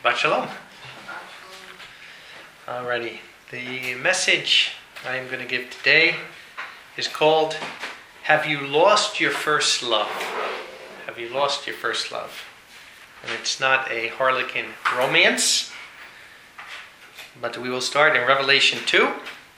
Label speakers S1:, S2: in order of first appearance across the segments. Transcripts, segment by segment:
S1: Shabbat Shalom. Alrighty, the message I am going to give today is called, Have You Lost Your First Love? Have you lost your first love? And it's not a Harlequin romance, but we will start in Revelation 2.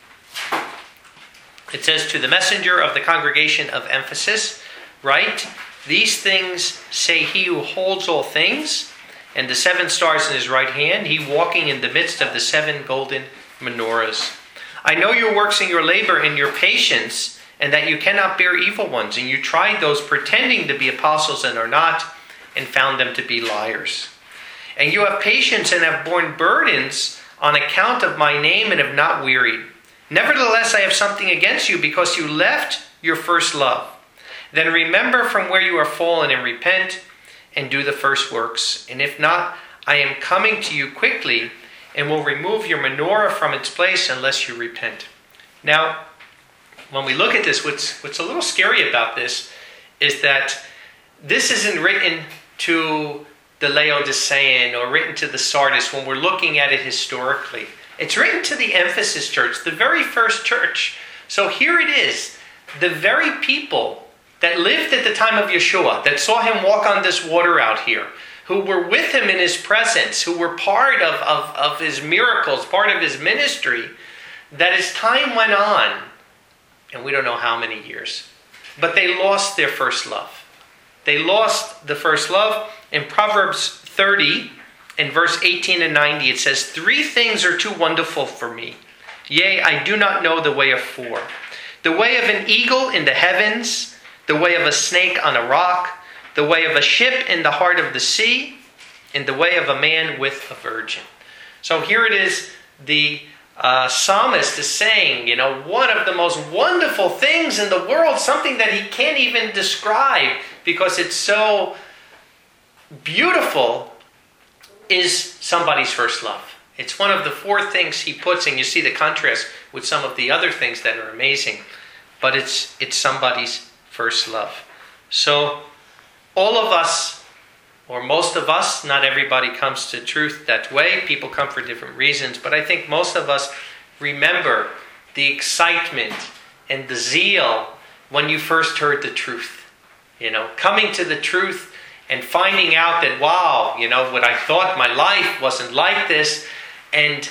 S1: It says, To the messenger of the congregation of Ephesus, write, These things say he who holds all things, and the 7 stars in his right hand, he walking in the midst of the 7 golden menorahs. I know your works and your labor and your patience, and that you cannot bear evil ones, and you tried those pretending to be apostles and are not, and found them to be liars. And you have patience and have borne burdens on account of my name and have not wearied. Nevertheless, I have something against you, because you left your first love. Then remember from where you are fallen and repent and do the first works. And if not, I am coming to you quickly and will remove your menorah from its place unless you repent. Now, when we look at this, what's a little scary about this is that this isn't written to the Laodicean or written to the Sardis when we're looking at it historically. It's written to the Ephesus church, the very first church. So here it is, the very people that lived at the time of Yeshua, that saw him walk on this water out here, who were with him in his presence, who were part of his miracles, part of his ministry, that as time went on, and we don't know how many years, but they lost their first love. They lost the first love. In Proverbs 30, in verse 18 and 90, it says, 3 things are too wonderful for me. Yea, I do not know the way of 4. The way of an eagle in the heavens, the way of a snake on a rock, the way of a ship in the heart of the sea, and the way of a man with a virgin. So here it is, the psalmist is saying, one of the most wonderful things in the world, something that he can't even describe because it's so beautiful, is somebody's first love. It's one of the 4 things he puts, and you see the contrast with some of the other things that are amazing, but it's somebody's first love. So all of us, or most of us, not everybody comes to truth that way. People come for different reasons, but I think most of us remember the excitement and the zeal when you first heard the truth. Coming to the truth and finding out that, wow, what I thought my life wasn't like this, and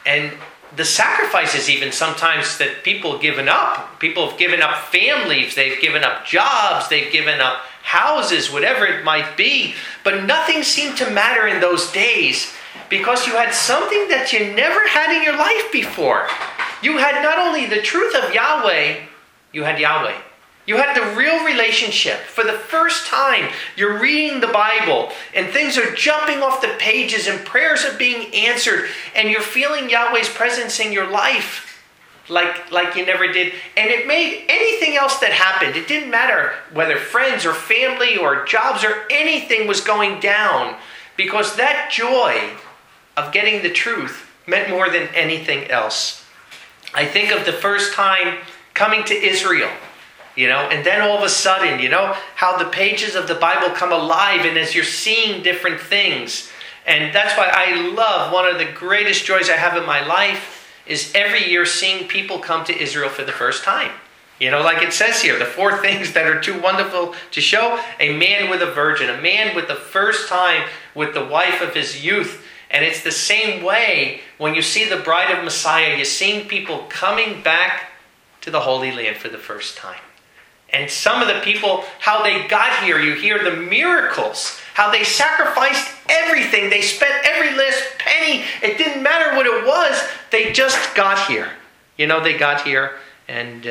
S1: the sacrifices even sometimes that people have given up. People have given up families, they've given up jobs, they've given up houses, whatever it might be. But nothing seemed to matter in those days because you had something that you never had in your life before. You had not only the truth of Yahweh, you had Yahweh. You had the real relationship. For the first time, you're reading the Bible and things are jumping off the pages and prayers are being answered and you're feeling Yahweh's presence in your life like you never did. And it made anything else that happened. It didn't matter whether friends or family or jobs or anything was going down, because that joy of getting the truth meant more than anything else. I think of the first time coming to Israel. And then all of a sudden, how the pages of the Bible come alive, and as you're seeing different things. And that's why I love, one of the greatest joys I have in my life is every year seeing people come to Israel for the first time. Like it says here, the 4 things that are too wonderful to show: a man with a virgin, a man with the first time with the wife of his youth. And it's the same way when you see the bride of Messiah, you're seeing people coming back to the Holy Land for the first time. And some of the people, how they got here, you hear the miracles, how they sacrificed everything. They spent every last penny. It didn't matter what it was. They just got here. They got here, and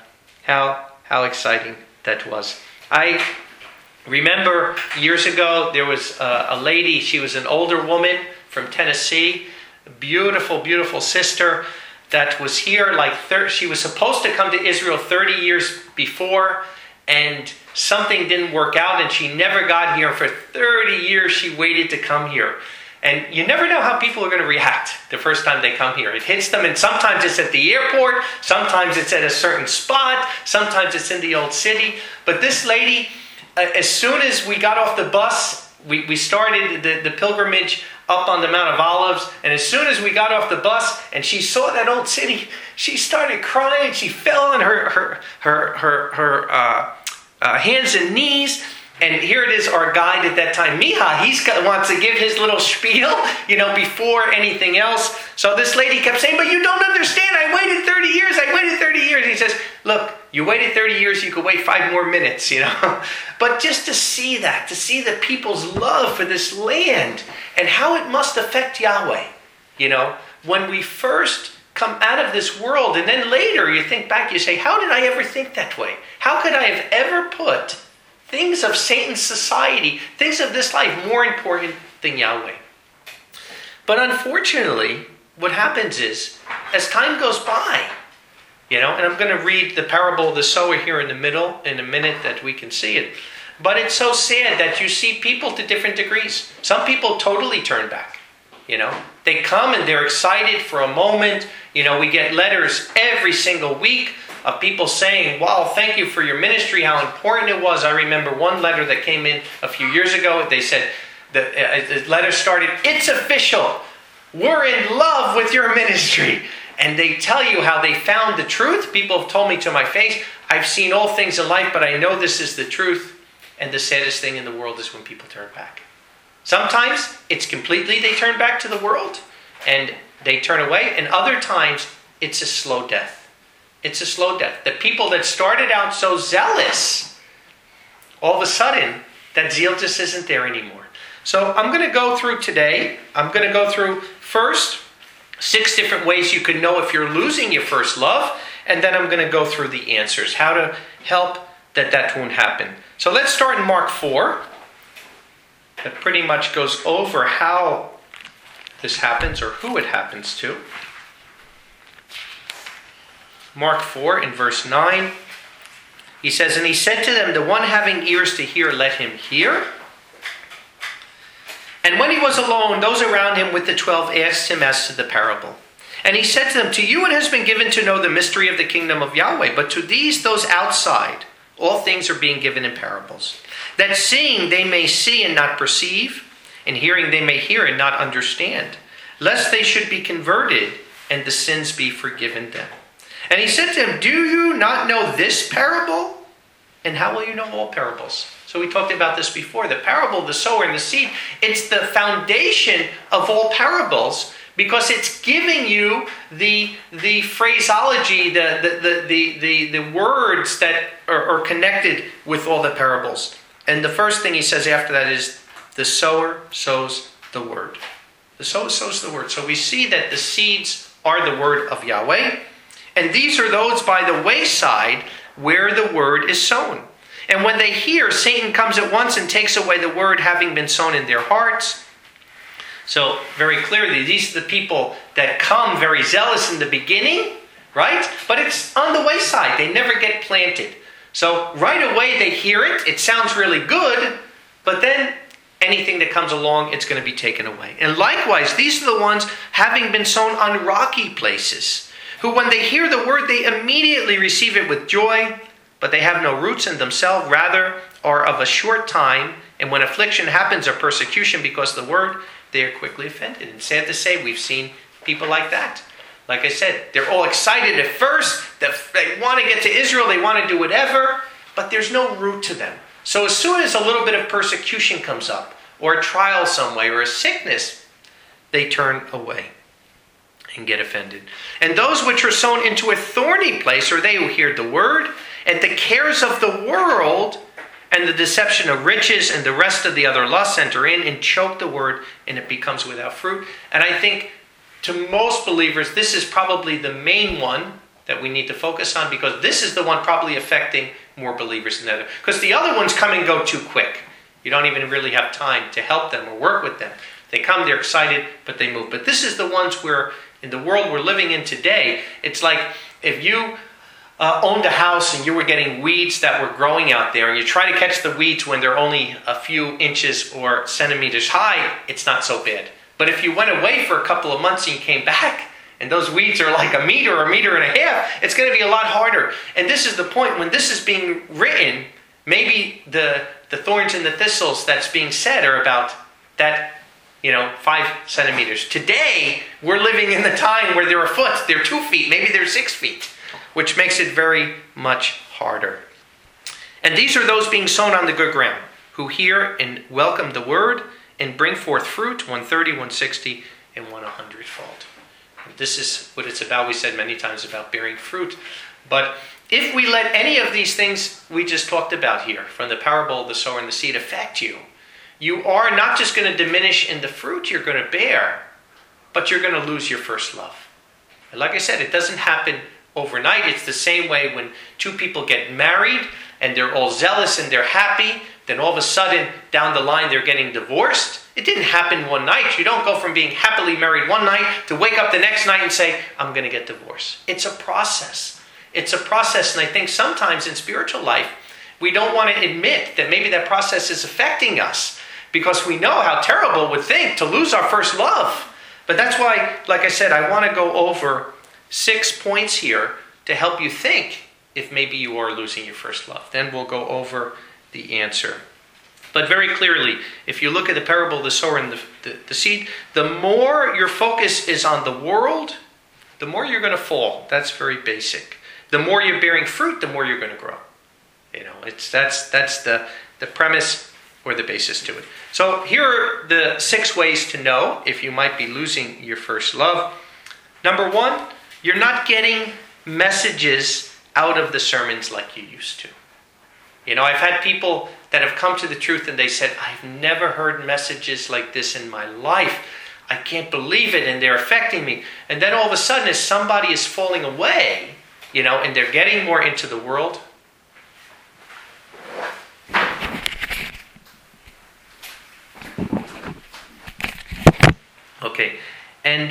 S1: how exciting that was. I remember years ago, there was a lady, she was an older woman from Tennessee, a beautiful, beautiful sister, that was here she was supposed to come to Israel 30 years before, and something didn't work out and she never got here. For 30 years she waited to come here. And you never know how people are going to react the first time they come here. It hits them, and sometimes it's at the airport, sometimes it's at a certain spot, sometimes it's in the old city. But this lady, as soon as we got off the bus, we started the pilgrimage up on the Mount of Olives, and as soon as we got off the bus and she saw that old city, she started crying. She fell on her hands and knees. And here it is, our guide at that time, Miha, wants to give his little spiel, before anything else. So this lady kept saying, but you don't understand, I waited 30 years. And he says, look, you waited 30 years, you could wait 5 more minutes, But just to see that, to see the people's love for this land and how it must affect Yahweh, when we first come out of this world, and then later you think back, you say, how did I ever think that way? How could I have ever put things of Satan's society, things of this life, more important than Yahweh? But unfortunately, what happens is, as time goes by, and I'm going to read the parable of the sower here in the middle in a minute that we can see it. But it's so sad that you see people to different degrees. Some people totally turn back. They come and they're excited for a moment. We get letters every single week of people saying, wow, thank you for your ministry, how important it was. I remember one letter that came in a few years ago. They said, the letter started, it's official. We're in love with your ministry. And they tell you how they found the truth. People have told me to my face, I've seen all things in life, but I know this is the truth. And the saddest thing in the world is when people turn back. Sometimes it's completely they turn back to the world and they turn away. And other times it's a slow death. It's a slow death. The people that started out so zealous, all of a sudden, that zeal just isn't there anymore. So I'm going to go through today. I'm going to go through first 6 different ways you can know if you're losing your first love. And then I'm going to go through the answers, how to help that won't happen. So let's start in Mark 4. That pretty much goes over how this happens or who it happens to. Mark 4 in verse 9. He says, and he said to them, the one having ears to hear, let him hear. And when he was alone, those around him with the 12 asked him as to the parable. And he said to them, to you it has been given to know the mystery of the kingdom of Yahweh, but to those outside, all things are being given in parables, that seeing they may see and not perceive, and hearing they may hear and not understand, lest they should be converted and the sins be forgiven them. And he said to him, do you not know this parable? And how will you know all parables? So we talked about this before. The parable of the sower and the seed, it's the foundation of all parables because it's giving you the phraseology, the words that are connected with all the parables. And the first thing he says after that is, the sower sows the word. The sower sows the word. So we see that the seeds are the word of Yahweh. And these are those by the wayside where the word is sown. And when they hear, Satan comes at once and takes away the word having been sown in their hearts. So very clearly, these are the people that come very zealous in the beginning, right? But it's on the wayside. They never get planted. So right away they hear it. It sounds really good. But then anything that comes along, it's going to be taken away. And likewise, these are the ones having been sown on rocky places, who when they hear the word, they immediately receive it with joy, but they have no roots in themselves, rather are of a short time, and when affliction happens or persecution because of the word, they are quickly offended. And sad to say, we've seen people like that. Like I said, they're all excited at first, they want to get to Israel, they want to do whatever, but there's no root to them. So as soon as a little bit of persecution comes up, or a trial some way, or a sickness, they turn away and get offended. And those which are sown into a thorny place are they who hear the word, and the cares of the world and the deception of riches and the rest of the other lusts enter in and choke the word, and it becomes without fruit. And I think to most believers, this is probably the main one that we need to focus on, because this is the one probably affecting more believers than the other. Because the other ones come and go too quick. You don't even really have time to help them or work with them. They come, they're excited, but they move. But this is the ones where, in the world we're living in today, it's like if you owned a house and you were getting weeds that were growing out there, and you try to catch the weeds when they're only a few inches or centimeters high, it's not so bad. But if you went away for a couple of months and you came back, and those weeds are like a meter and a half, it's going to be a lot harder. And this is the point. When this is being written, maybe the the thorns and the thistles that's being said are about that, 5 centimeters. Today, we're living in the time where they're a foot, they're 2 feet, maybe they're 6 feet, which makes it very much harder. And these are those being sown on the good ground, who hear and welcome the word and bring forth fruit, 130, 160, and 100-fold. This is what it's about. We said many times about bearing fruit. But if we let any of these things we just talked about here, from the parable of the sower and the seed, affect you, you are not just going to diminish in the fruit you're going to bear, but you're going to lose your first love. And like I said, it doesn't happen overnight. It's the same way when 2 people get married and they're all zealous and they're happy, then all of a sudden down the line they're getting divorced. It didn't happen one night. You don't go from being happily married one night to wake up the next night and say, I'm going to get divorced. It's a process. It's a process, and I think sometimes in spiritual life, we don't want to admit that maybe that process is affecting us because we know how terrible it would think to lose our first love. But that's why, like I said, I want to go over 6 points here to help you think if maybe you are losing your first love. Then we'll go over the answer. But very clearly, if you look at the parable of the sower and the seed, the more your focus is on the world, the more you're going to fall. That's very basic. The more you're bearing fruit, the more you're going to grow. That's the premise or the basis to it. So here are the 6 ways to know if you might be losing your first love. Number 1, you're not getting messages out of the sermons like you used to. I've had people that have come to the truth and they said, I've never heard messages like this in my life. I can't believe it, and they're affecting me. And then all of a sudden, as somebody is falling away, and they're getting more into the world. Okay, and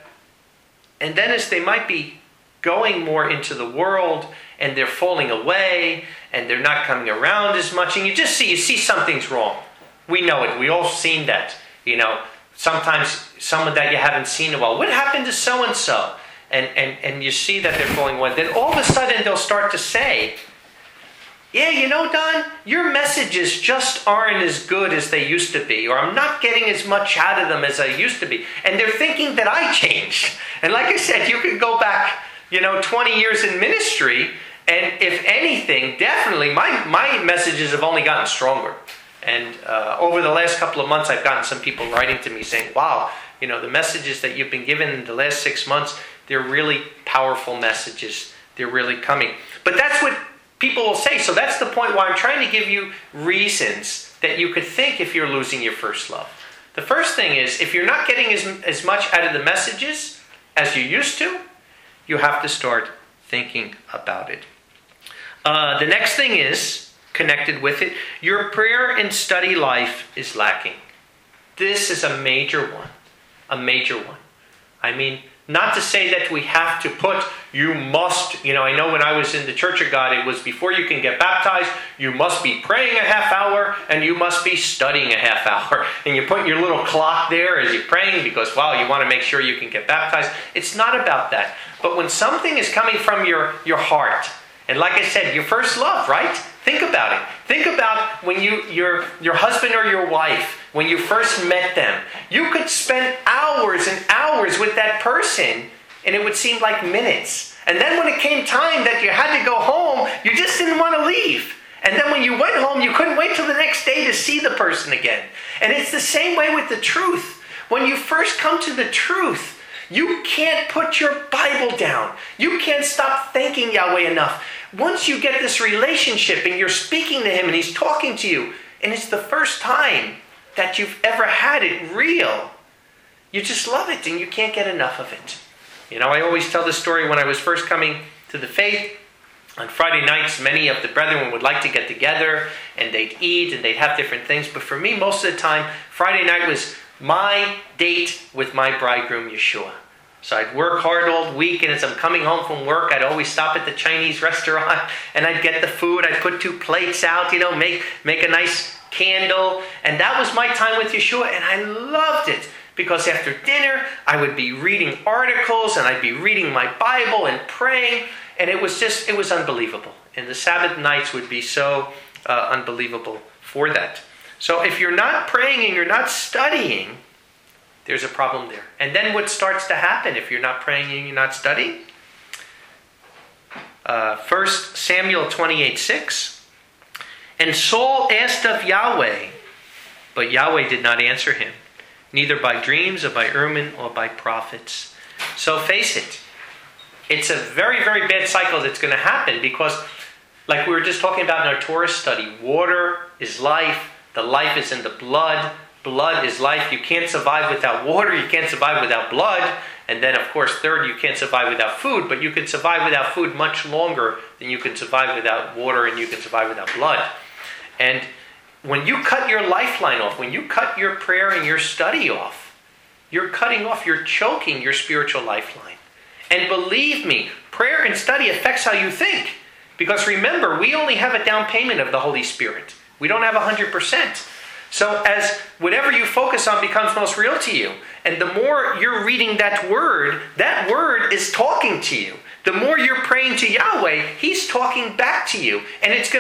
S1: then as they might be going more into the world, and they're falling away, and they're not coming around as much, and you see something's wrong. We know it. We all seen that. Sometimes someone that you haven't seen in a while. What happened to so-and-so? And you see that they're falling away. Then all of a sudden they'll start to say, yeah, Don, your messages just aren't as good as they used to be, or I'm not getting as much out of them as I used to be. And they're thinking that I changed. And like I said, you could go back, 20 years in ministry, and if anything, definitely my messages have only gotten stronger. And over the last couple of months, I've gotten some people writing to me saying, wow, the messages that you've been given in the last 6 months, they're really powerful messages. They're really coming. But that's what people will say. So that's the point why I'm trying to give you reasons that you could think if you're losing your first love. The first thing is, if you're not getting as much out of the messages as you used to, you have to start thinking about it. The next thing is, connected with it, your prayer and study life is lacking. This is a major one. A major one. I mean, not to say that we have to put, you must, I know when I was in the Church of God, it was before you can get baptized, you must be praying a half hour and you must be studying a half hour. And you put your little clock there as you're praying because, wow, you want to make sure you can get baptized. It's not about that. But when something is coming from your heart, and like I said, your first love, right? Think about it. Think about when your husband or your wife, when you first met them. You could spend hours and hours with that person, and it would seem like minutes. And then when it came time that you had to go home, you just didn't want to leave. And then when you went home, you couldn't wait till the next day to see the person again. And it's the same way with the truth. When you first come to the truth, you can't put your Bible down. You can't stop thanking Yahweh enough. Once you get this relationship and you're speaking to Him and He's talking to you, and it's the first time that you've ever had it real, you just love it and you can't get enough of it. I always tell this story when I was first coming to the faith. On Friday nights, many of the brethren would like to get together and they'd eat and they'd have different things. But for me, most of the time, Friday night was my date with my bridegroom, Yeshua. So I'd work hard all week, and as I'm coming home from work, I'd always stop at the Chinese restaurant, and I'd get the food. I'd put 2 plates out, make a nice candle. And that was my time with Yeshua, and I loved it. Because after dinner, I would be reading articles, and I'd be reading my Bible and praying, and it was unbelievable. And the Sabbath nights would be so unbelievable for that. So if you're not praying and you're not studying, there's a problem there. And then what starts to happen if you're not praying and you're not studying? 1 Samuel 28:6. And Saul asked of Yahweh, but Yahweh did not answer him, neither by dreams or by Urim or by prophets. So face it, it's a very, very bad cycle that's going to happen because, like we were just talking about in our Torah study, water is life, the life is in the blood, blood is life. You can't survive without water, you can't survive without blood, and then of course third, you can't survive without food, but you can survive without food much longer than you can survive without water and you can survive without blood. And when you cut your lifeline off, when you cut your prayer and your study off, you're cutting off, you're choking your spiritual lifeline. And believe me, prayer and study affects how you think. Because remember, we only have a down payment of the Holy Spirit. We don't have 100%. So as whatever you focus on becomes most real to you. And the more you're reading that word is talking to you. The more you're praying to Yahweh, He's talking back to you. And it's going